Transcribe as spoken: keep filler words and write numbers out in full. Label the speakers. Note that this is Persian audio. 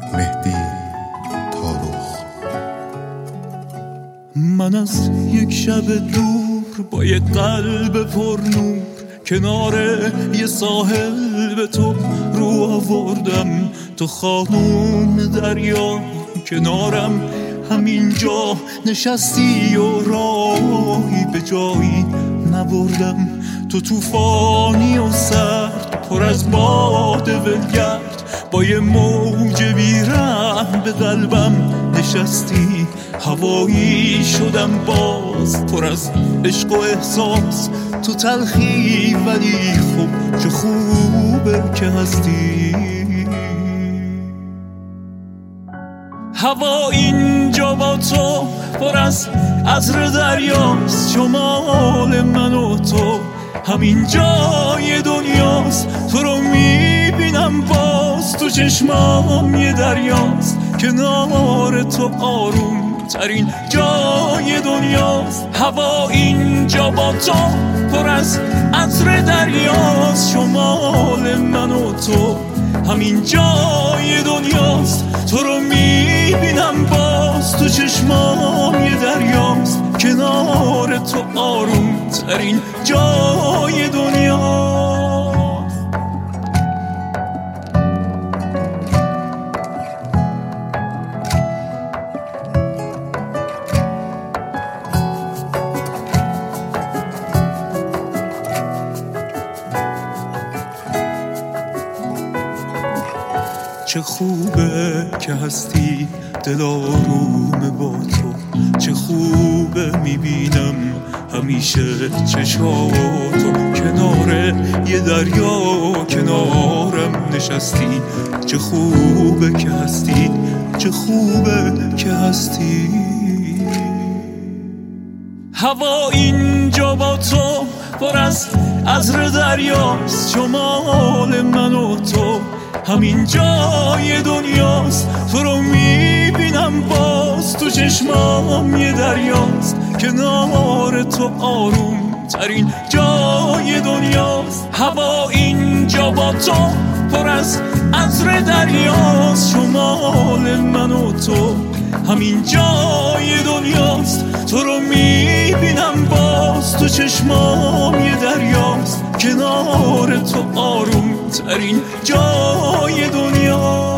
Speaker 1: مهدی تاروخ.
Speaker 2: من از یک شب دور با یک قلب پر نور کنار یه ساحل به تو رو آوردم. تو خانم دریا کنارم همینجا نشستی و راهی به جایی نبردم. تو طوفانی و سرد پر از باد ولگرد با یه موج بی‌رحم به قلبم نشستی. هوایی شدم باز پر از عشق و احساس، تو تلخی ولی خوب چه خوبه که هستی. هوا اینجا با تو پر از عطر دریاست، شمال من و تو همین جای دنیاست. تو رو میبینم باز تو چشمام یه دریاست، کنار تو آروم ترین جای دنیاست. هوا اینجا با تو پر از عطر دریاست، شمال من و تو همین جای دنیاست. تو رو میبینم باز تو چشمام یه دریاست، کنار تو آروم ترین جای دنیاست. چه خوبه که هستی دل آروم با تو، چه خوبه میبینم همیشه چشاتو. کنار یه دریا کنارم نشستی، چه خوبه که هستی، چه خوبه که هستی. هوا اینجا با تو پر از عطر دریاست، شمال من و تو همین جای دنیاست. تو رو میبینم باز تو چشمام یه دریاست، کنار تو آروم ترین جای دنیاست. هوا اینجا با تو پر از عطر دریاست، شمال من و تو همین جای دنیاست. تو رو میبینم باز تو چشمام یه دریاست، کنار تو آروم ترین جای دنیا.